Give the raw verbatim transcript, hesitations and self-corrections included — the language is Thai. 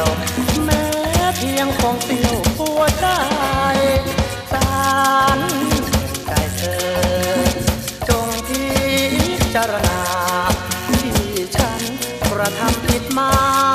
วแม้เพียงคงเสียวหัวใจสารใจเธอจงพิจารณาที่ฉันกระทำผิดมา